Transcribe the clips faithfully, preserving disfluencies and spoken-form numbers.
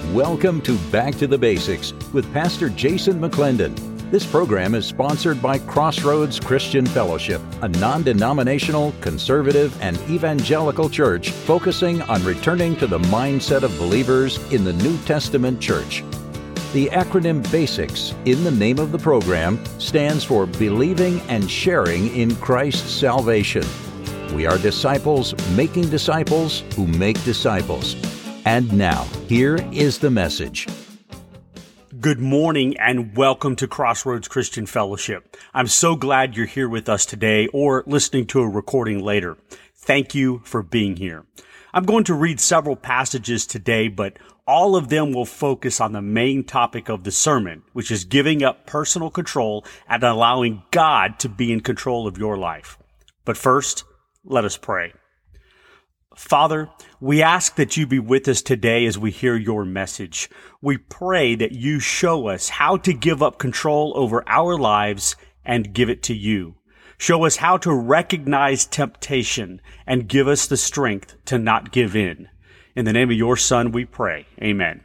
Welcome to Back to the Basics with Pastor Jason McClendon. This program is sponsored by Crossroads Christian Fellowship, a non-denominational, conservative, and evangelical church focusing on returning to the mindset of believers in the New Testament church. The acronym BASICS, in the name of the program, stands for Believing and Sharing in Christ's Salvation. We are disciples making disciples who make disciples. And now, here is the message. Good morning and welcome to Crossroads Christian Fellowship. I'm so glad you're here with us today or listening to a recording later. Thank you for being here. I'm going to read several passages today, but all of them will focus on the main topic of the sermon, which is giving up personal control and allowing God to be in control of your life. But first, let us pray. Father, we ask that you be with us today as we hear your message. We pray that you show us how to give up control over our lives and give it to you. Show us how to recognize temptation and give us the strength to not give in. In the name of your Son, we pray. Amen.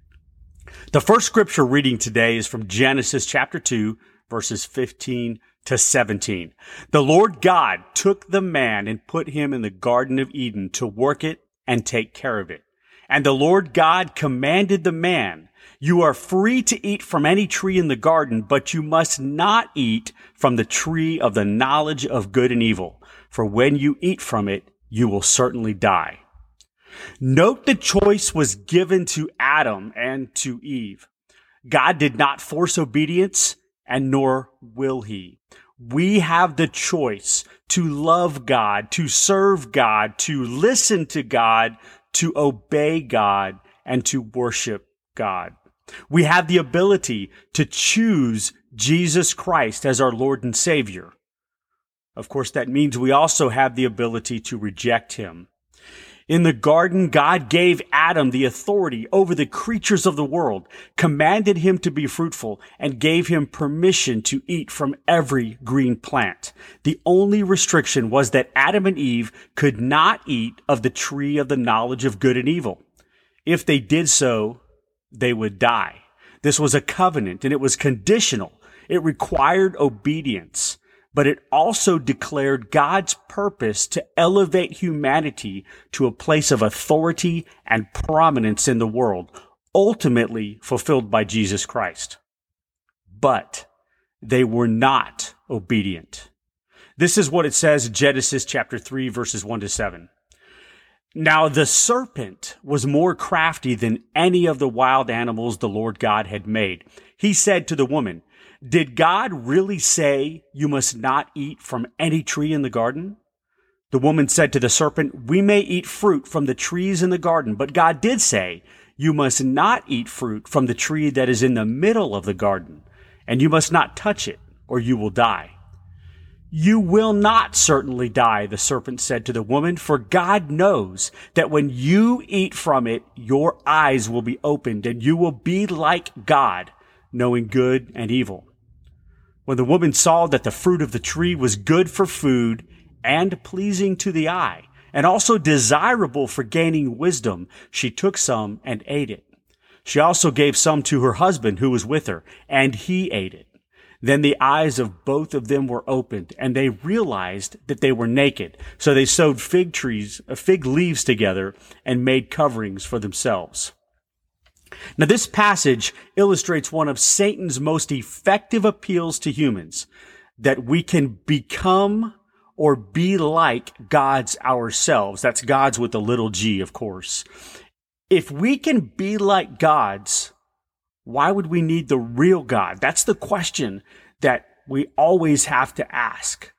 The first scripture reading today is from Genesis chapter two, verses fifteen to seventeen. The Lord God took the man and put him in the Garden of Eden to work it and take care of it. And the Lord God commanded the man, "You are free to eat from any tree in the garden, but you must not eat from the tree of the knowledge of good and evil, for when you eat from it, you will certainly die." Note the choice was given to Adam and to Eve. God did not force obedience, and nor will he. We have the choice to love God, to serve God, to listen to God, to obey God, and to worship God. We have the ability to choose Jesus Christ as our Lord and Savior. Of course, that means we also have the ability to reject him. In the garden, God gave Adam the authority over the creatures of the world, commanded him to be fruitful, and gave him permission to eat from every green plant. The only restriction was that Adam and Eve could not eat of the tree of the knowledge of good and evil. If they did so, they would die. This was a covenant, and it was conditional. It required obedience. But it also declared God's purpose to elevate humanity to a place of authority and prominence in the world, ultimately fulfilled by Jesus Christ. But they were not obedient. This is what it says in Genesis chapter three, verses one to seven. Now the serpent was more crafty than any of the wild animals the Lord God had made. He said to the woman, "Did God really say you must not eat from any tree in the garden?" The woman said to the serpent, "We may eat fruit from the trees in the garden, but God did say, you must not eat fruit from the tree that is in the middle of the garden, and you must not touch it, or you will die." "You will not certainly die," the serpent said to the woman, "for God knows that when you eat from it, your eyes will be opened, and you will be like God, knowing good and evil." When the woman saw that the fruit of the tree was good for food and pleasing to the eye, and also desirable for gaining wisdom, she took some and ate it. She also gave some to her husband who was with her, and he ate it. Then the eyes of both of them were opened, and they realized that they were naked. So they sewed fig trees, uh, fig leaves together and made coverings for themselves. Now, this passage illustrates one of Satan's most effective appeals to humans, that we can become or be like gods ourselves. That's gods with a little g, of course. If we can be like gods, why would we need the real God? That's the question that we always have to ask.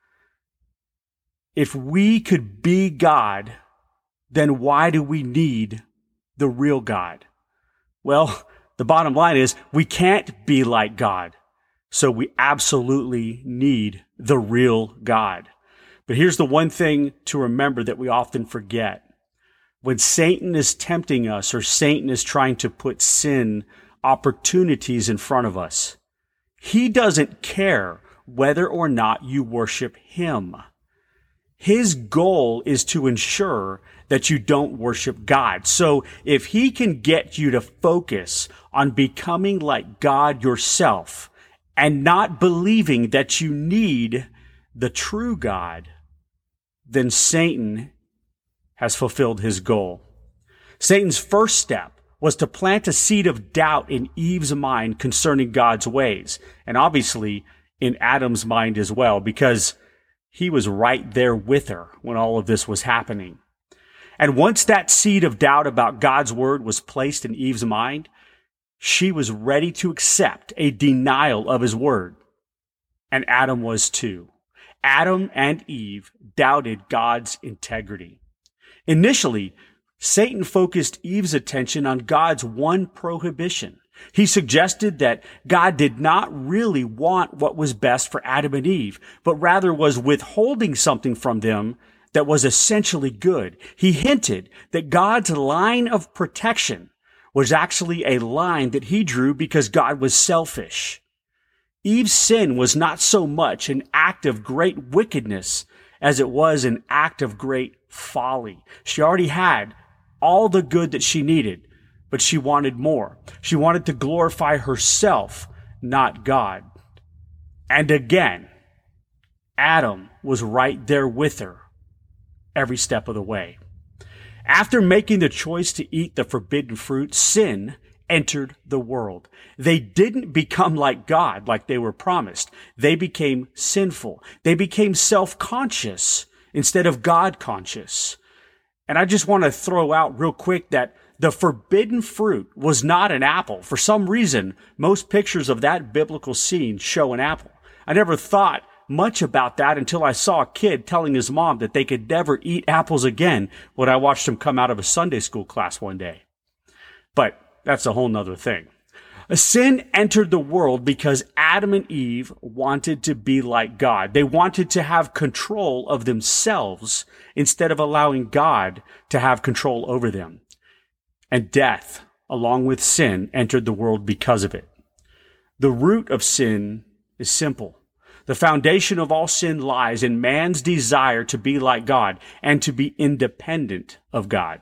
If we could be God, then why do we need the real God? Well, the bottom line is we can't be like God, so we absolutely need the real God. But here's the one thing to remember that we often forget. When Satan is tempting us or Satan is trying to put sin opportunities in front of us, he doesn't care whether or not you worship him. His goal is to ensure that you don't worship God. So if he can get you to focus on becoming like God yourself and not believing that you need the true God, then Satan has fulfilled his goal. Satan's first step was to plant a seed of doubt in Eve's mind concerning God's ways, and obviously in Adam's mind as well, because he was right there with her when all of this was happening. And once that seed of doubt about God's word was placed in Eve's mind, she was ready to accept a denial of his word. And Adam was too. Adam and Eve doubted God's integrity. Initially, Satan focused Eve's attention on God's one prohibition. He suggested that God did not really want what was best for Adam and Eve, but rather was withholding something from them that was essentially good. He hinted that God's line of protection was actually a line that he drew because God was selfish. Eve's sin was not so much an act of great wickedness as it was an act of great folly. She already had all the good that she needed, but she wanted more. She wanted to glorify herself, not God. And again, Adam was right there with her every step of the way. After making the choice to eat the forbidden fruit, sin entered the world. They didn't become like God, like they were promised. They became sinful. They became self-conscious instead of God-conscious. And I just want to throw out real quick that the forbidden fruit was not an apple. For some reason, most pictures of that biblical scene show an apple. I never thought much about that until I saw a kid telling his mom that they could never eat apples again when I watched him come out of a Sunday school class one day. But that's a whole nother thing. Sin entered the world because Adam and Eve wanted to be like God. They wanted to have control of themselves instead of allowing God to have control over them. And death, along with sin, entered the world because of it. The root of sin is simple. The foundation of all sin lies in man's desire to be like God and to be independent of God.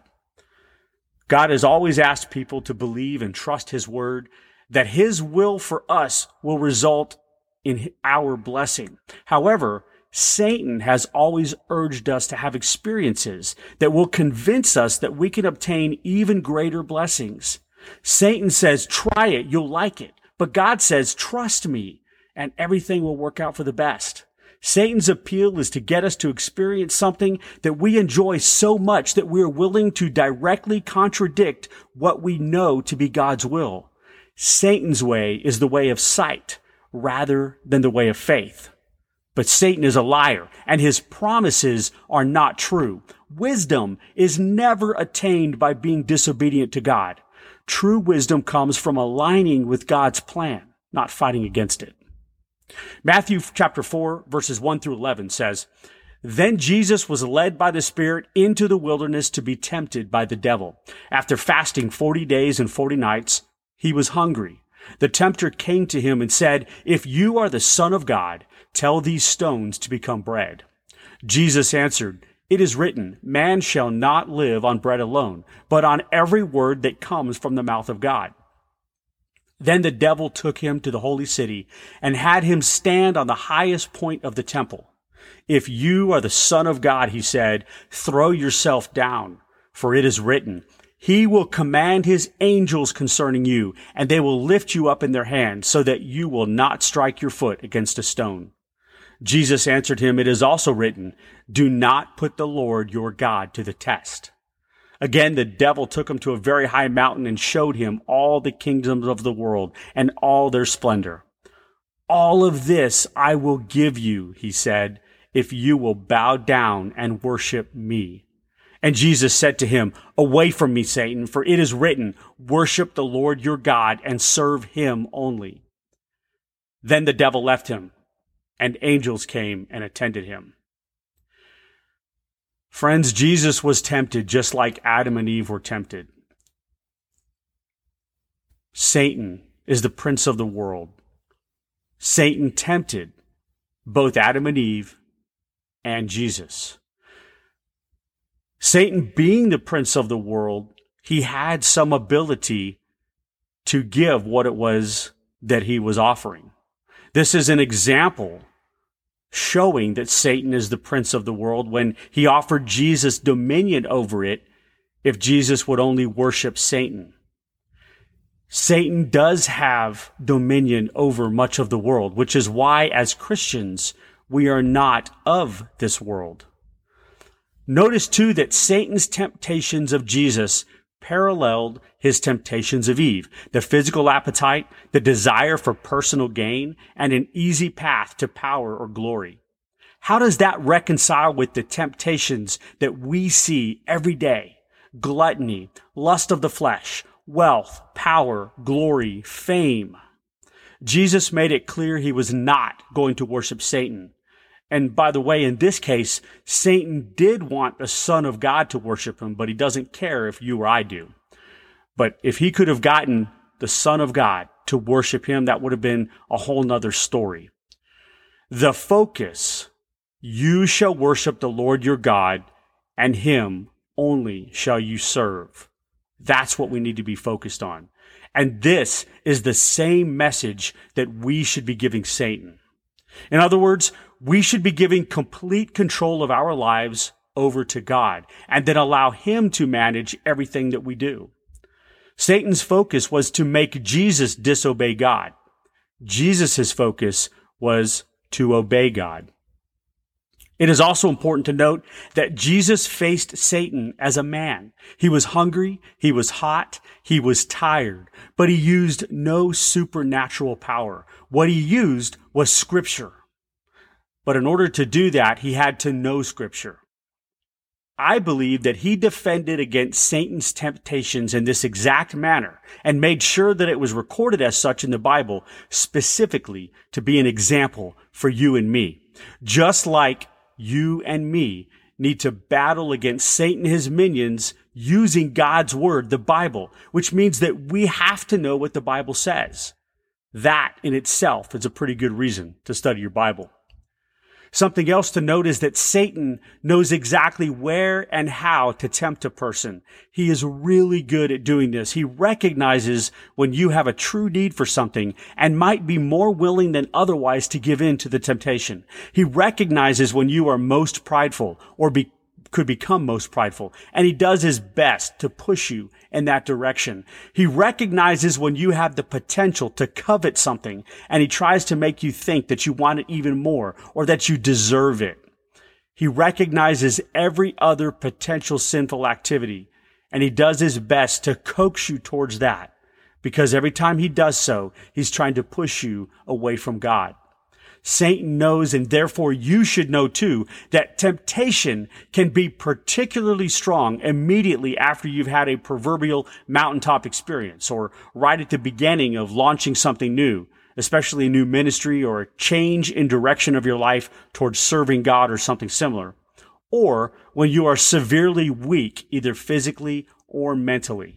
God has always asked people to believe and trust his word, that his will for us will result in our blessing. However, Satan has always urged us to have experiences that will convince us that we can obtain even greater blessings. Satan says, try it, you'll like it. But God says, trust me, and everything will work out for the best. Satan's appeal is to get us to experience something that we enjoy so much that we are willing to directly contradict what we know to be God's will. Satan's way is the way of sight rather than the way of faith. But Satan is a liar, and his promises are not true. Wisdom is never attained by being disobedient to God. True wisdom comes from aligning with God's plan, not fighting against it. Matthew chapter four, verses one through eleven says, Then Jesus was led by the Spirit into the wilderness to be tempted by the devil. After fasting forty days and forty nights, he was hungry. The tempter came to him and said, If you are the Son of God, tell these stones to become bread. Jesus answered, It is written, Man shall not live on bread alone, but on every word that comes from the mouth of God. Then the devil took him to the holy city and had him stand on the highest point of the temple. If you are the Son of God, he said, throw yourself down, for it is written, He will command his angels concerning you, and they will lift you up in their hands so that you will not strike your foot against a stone. Jesus answered him, It is also written, Do not put the Lord your God to the test. Again, the devil took him to a very high mountain and showed him all the kingdoms of the world and all their splendor. All of this I will give you, he said, if you will bow down and worship me. And Jesus said to him, Away from me, Satan, for it is written, Worship the Lord your God and serve him only. Then the devil left him, and angels came and attended him. Friends, Jesus was tempted just like Adam and Eve were tempted. Satan is the prince of the world. Satan tempted both Adam and Eve and Jesus. Satan, being the prince of the world, he had some ability to give what it was that he was offering. This is an example showing that Satan is the prince of the world when he offered Jesus dominion over it if Jesus would only worship Satan. Satan does have dominion over much of the world, which is why as Christians, we are not of this world. Notice too that Satan's temptations of Jesus paralleled his temptations of Eve, the physical appetite, the desire for personal gain, and an easy path to power or glory. How does that reconcile with the temptations that we see every day? Gluttony, lust of the flesh, wealth, power, glory, fame. Jesus made it clear he was not going to worship Satan. And by the way, in this case, Satan did want the Son of God to worship him, but he doesn't care if you or I do. But if he could have gotten the Son of God to worship him, that would have been a whole nother story. The focus, you shall worship the Lord your God, and him only shall you serve. That's what we need to be focused on. And this is the same message that we should be giving Satan. In other words, we should be giving complete control of our lives over to God and then allow him to manage everything that we do. Satan's focus was to make Jesus disobey God. Jesus' focus was to obey God. It is also important to note that Jesus faced Satan as a man. He was hungry, he was hot, he was tired, but he used no supernatural power. What he used was Scripture. But in order to do that, he had to know Scripture. I believe that he defended against Satan's temptations in this exact manner and made sure that it was recorded as such in the Bible, specifically to be an example for you and me. Just like you and me need to battle against Satan and his minions using God's word, the Bible, which means that we have to know what the Bible says. That in itself is a pretty good reason to study your Bible. Something else to note is that Satan knows exactly where and how to tempt a person. He is really good at doing this. He recognizes when you have a true need for something and might be more willing than otherwise to give in to the temptation. He recognizes when you are most prideful or be, could become most prideful, and he does his best to push you in that direction. He recognizes when you have the potential to covet something, and he tries to make you think that you want it even more or that you deserve it. He recognizes every other potential sinful activity, and he does his best to coax you towards that, because every time he does so, he's trying to push you away from God. Satan knows, and therefore you should know too, that temptation can be particularly strong immediately after you've had a proverbial mountaintop experience or right at the beginning of launching something new, especially a new ministry or a change in direction of your life towards serving God or something similar, or when you are severely weak, either physically or mentally.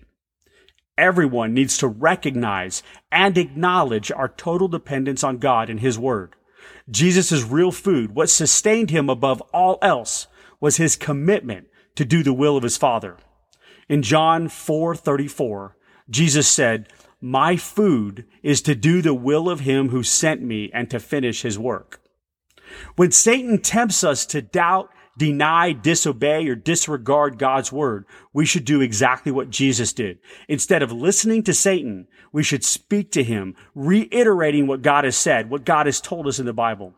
Everyone needs to recognize and acknowledge our total dependence on God and his word. Jesus' real food, what sustained him above all else, was his commitment to do the will of his Father. In John four thirty-four, Jesus said, "My food is to do the will of him who sent me and to finish his work." When Satan tempts us to doubt, deny, disobey, or disregard God's word, we should do exactly what Jesus did. Instead of listening to Satan, we should speak to him, reiterating what God has said, what God has told us in the Bible.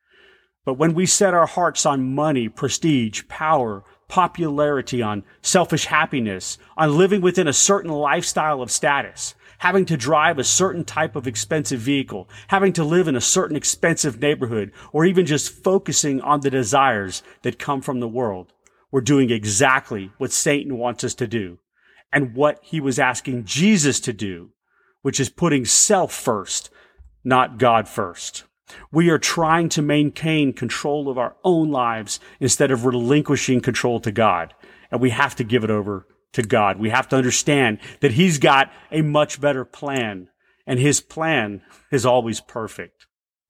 But when we set our hearts on money, prestige, power, popularity, on selfish happiness, on living within a certain lifestyle of status, having to drive a certain type of expensive vehicle, having to live in a certain expensive neighborhood, or even just focusing on the desires that come from the world, we're doing exactly what Satan wants us to do and what he was asking Jesus to do, which is putting self first, not God first. We are trying to maintain control of our own lives instead of relinquishing control to God, and we have to give it over to God. We have to understand that he's got a much better plan, and his plan is always perfect.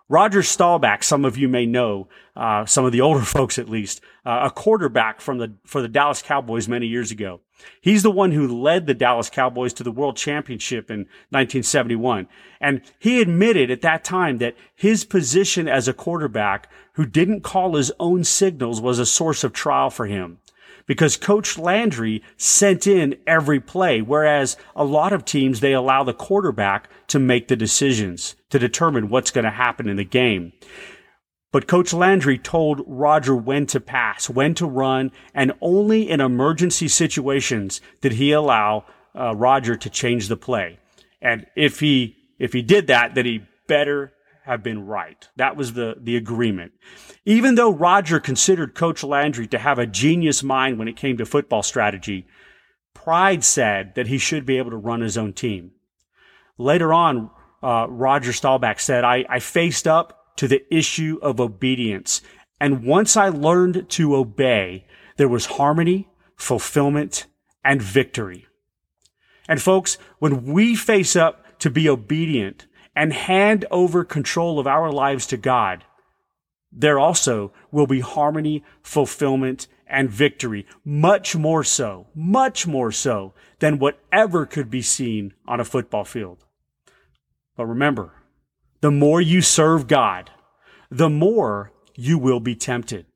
Roger Staubach, some of you may know, uh, some of the older folks at least, uh, a quarterback from the, for the Dallas Cowboys many years ago. He's the one who led the Dallas Cowboys to the World Championship in nineteen seventy-one. And he admitted at that time that his position as a quarterback who didn't call his own signals was a source of trial for him, because Coach Landry sent in every play, whereas a lot of teams, they allow the quarterback to make the decisions to determine what's going to happen in the game. But Coach Landry told Roger when to pass, when to run, and only in emergency situations did he allow uh, Roger to change the play. And if he if he did that, then he better have been right. That was the, the agreement. Even though Roger considered Coach Landry to have a genius mind when it came to football strategy, pride said that he should be able to run his own team. Later on, uh, Roger Staubach said, I, I faced up to the issue of obedience. And once I learned to obey, there was harmony, fulfillment, and victory. And folks, when we face up to be obedient and hand over control of our lives to God, there also will be harmony, fulfillment, and victory, much more so, much more so than whatever could be seen on a football field. But remember, the more you serve God, the more you will be tempted.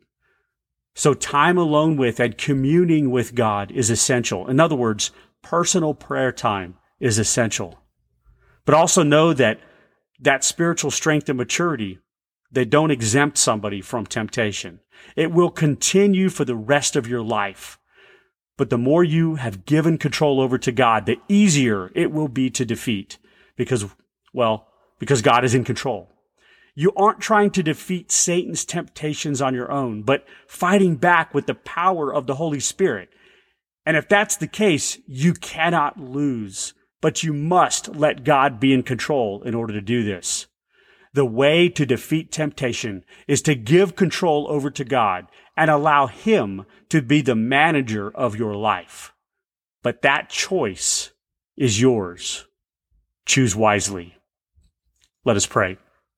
So time alone with and communing with God is essential. In other words, personal prayer time is essential. But also know that that spiritual strength and maturity, they don't exempt somebody from temptation. It will continue for the rest of your life. But the more you have given control over to God, the easier it will be to defeat because, well, because God is in control. You aren't trying to defeat Satan's temptations on your own, but fighting back with the power of the Holy Spirit. And if that's the case, you cannot lose, but you must let God be in control in order to do this. The way to defeat temptation is to give control over to God and allow Him to be the manager of your life. But that choice is yours. Choose wisely. Let us pray.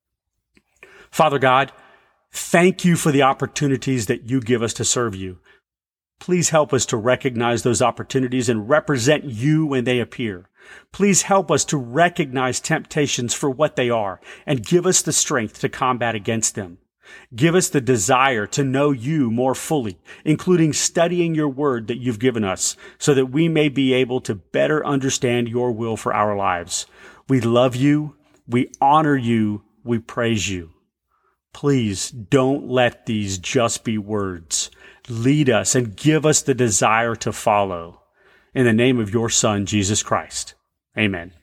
Father God, thank you for the opportunities that you give us to serve you. Please help us to recognize those opportunities and represent you when they appear. Please help us to recognize temptations for what they are and give us the strength to combat against them. Give us the desire to know you more fully, including studying your word that you've given us so that we may be able to better understand your will for our lives. We love you. We honor you. We praise you. Please don't let these just be words. Lead us and give us the desire to follow. In the name of your Son, Jesus Christ. Amen.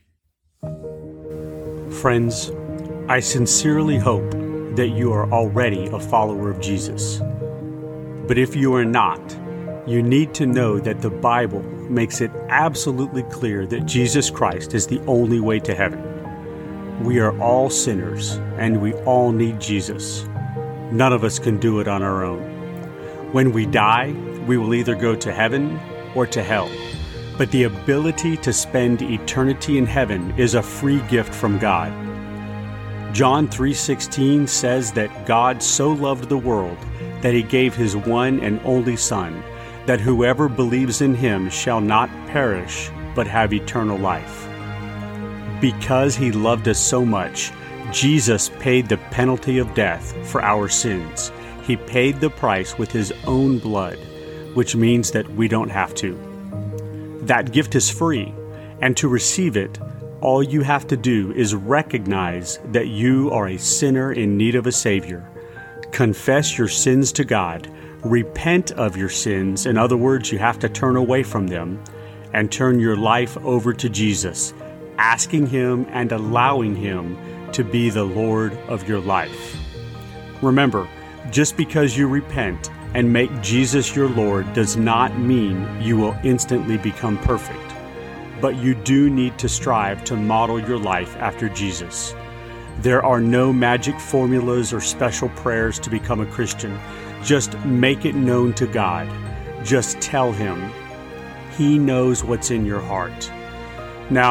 Friends, I sincerely hope that you are already a follower of Jesus. But if you are not, you need to know that the Bible makes it absolutely clear that Jesus Christ is the only way to heaven. We are all sinners, and we all need Jesus. None of us can do it on our own. When we die, we will either go to heaven or to hell. But the ability to spend eternity in heaven is a free gift from God. John three sixteen says that God so loved the world that He gave His one and only Son, that whoever believes in Him shall not perish, but have eternal life. Because He loved us so much, Jesus paid the penalty of death for our sins. He paid the price with His own blood, which means that we don't have to. That gift is free, and to receive it, all you have to do is recognize that you are a sinner in need of a Savior. Confess your sins to God, repent of your sins, in other words, you have to turn away from them, and turn your life over to Jesus, asking Him and allowing Him to be the Lord of your life. Remember, just because you repent and make Jesus your Lord does not mean you will instantly become perfect. But you do need to strive to model your life after Jesus. There are no magic formulas or special prayers to become a Christian. Just make it known to God. Just tell Him. He knows what's in your heart. Now,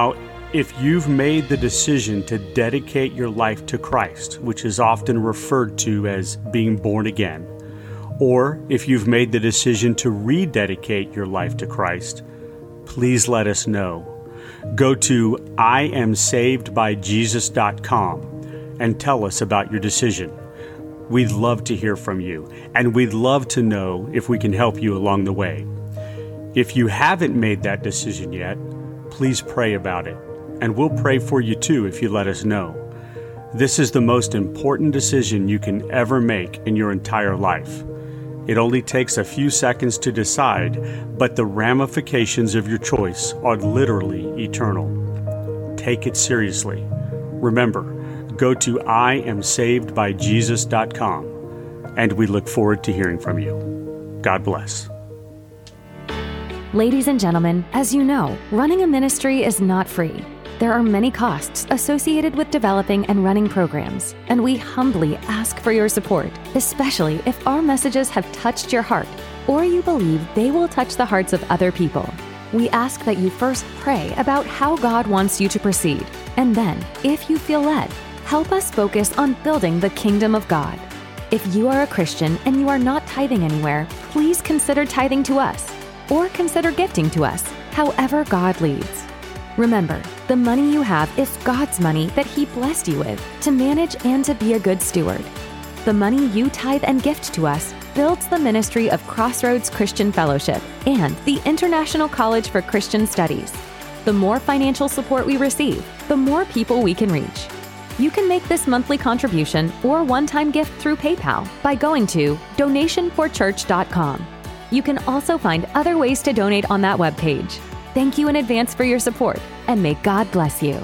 If you've made the decision to dedicate your life to Christ, which is often referred to as being born again, or if you've made the decision to rededicate your life to Christ, please let us know. Go to I am saved by Jesus dot com and tell us about your decision. We'd love to hear from you, and we'd love to know if we can help you along the way. If you haven't made that decision yet, please pray about it, and we'll pray for you too if you let us know. This is the most important decision you can ever make in your entire life. It only takes a few seconds to decide, but the ramifications of your choice are literally eternal. Take it seriously. Remember, go to I am saved by Jesus dot com, and we look forward to hearing from you. God bless. Ladies and gentlemen, as you know, running a ministry is not free. There are many costs associated with developing and running programs, and we humbly ask for your support, especially if our messages have touched your heart or you believe they will touch the hearts of other people. We ask that you first pray about how God wants you to proceed, and then, if you feel led, help us focus on building the kingdom of God. If you are a Christian and you are not tithing anywhere, please consider tithing to us or consider gifting to us, however God leads. Remember, the money you have is God's money that He blessed you with to manage and to be a good steward. The money you tithe and gift to us builds the ministry of Crossroads Christian Fellowship and the International College for Christian Studies. The more financial support we receive, the more people we can reach. You can make this monthly contribution or one-time gift through PayPal by going to donation for church dot com. You can also find other ways to donate on that webpage. Thank you in advance for your support, and may God bless you.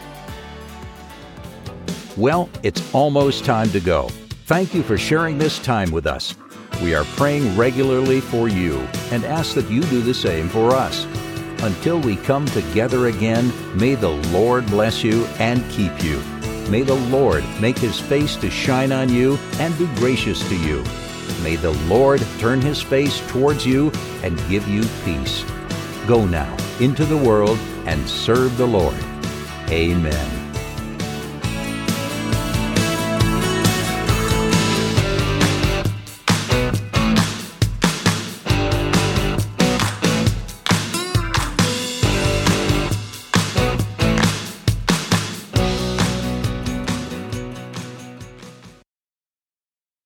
Well, it's almost time to go. Thank you for sharing this time with us. We are praying regularly for you and ask that you do the same for us. Until we come together again, may the Lord bless you and keep you. May the Lord make His face to shine on you and be gracious to you. May the Lord turn His face towards you and give you peace. Go now into the world and serve the Lord. Amen.